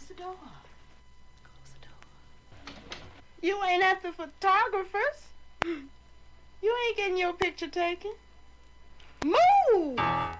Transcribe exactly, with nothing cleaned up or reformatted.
Close the door. Close the door. You ain't at the photographer's. You ain't getting your picture taken. Move!